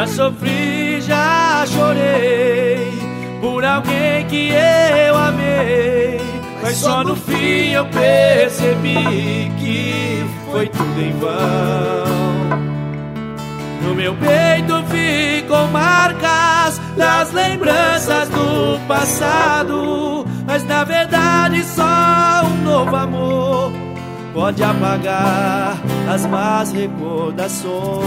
Já sofri, já chorei por alguém que eu amei, mas só no fim eu percebi que foi tudo em vão. No meu peito ficam marcas das lembranças do passado, mas na verdade só um novo amor pode apagar as más recordações.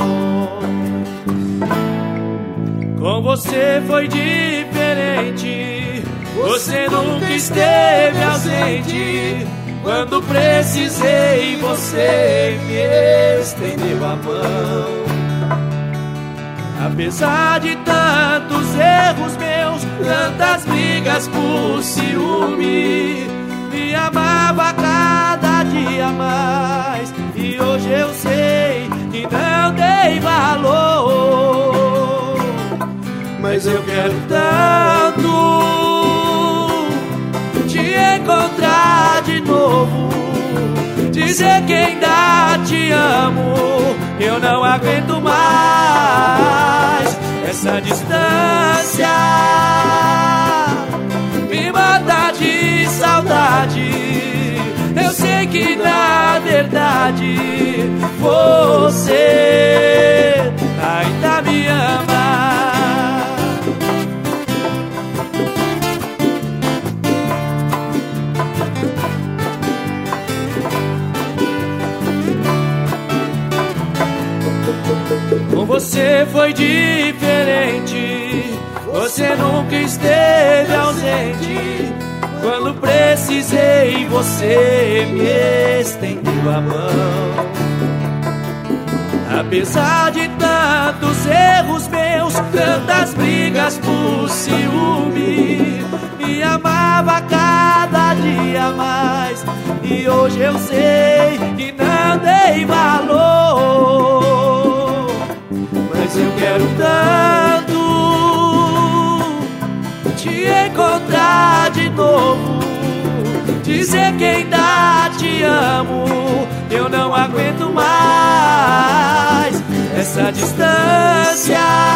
Com você foi diferente, você nunca esteve ausente. Quando precisei, você me estendeu a mão. Apesar de tantos erros meus, tantas brigas por ciúme, me amava cada dia mais. E hoje eu sei que não dei valor, mas eu quero tanto te encontrar de novo, dizer que ainda te amo. Eu não aguento mais essa distância, me mata de saudade. Eu sei que na verdade você ainda me ama. Com você foi diferente, você nunca esteve ausente. Quando precisei, você me estendeu a mão. Apesar de tantos erros meus, tantas brigas por ciúme, me amava cada dia mais. E hoje eu sei que não dei valor, mas eu quero tanto te encontrar de novo, dizer que ainda te amo. Eu não aguento mais essa distância,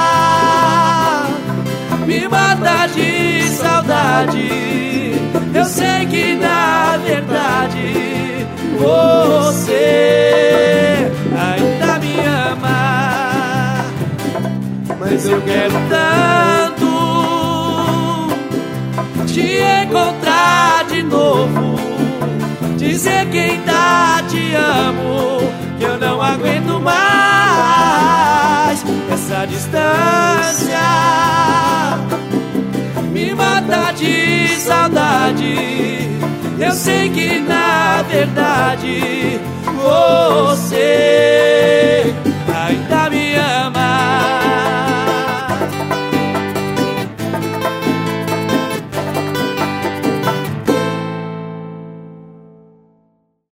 me mata de saudade. Eu sei que na verdade você ainda me ama, mas eu quero tanto te encontrar de novo, dizer que ainda te amo. Que eu não aguento mais essa distância, me mata de saudade. Eu sei que na verdade você ainda me